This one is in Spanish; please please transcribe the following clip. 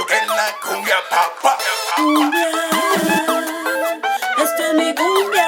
en la cumbia, papá. Cumbia, esta es mi cumbia.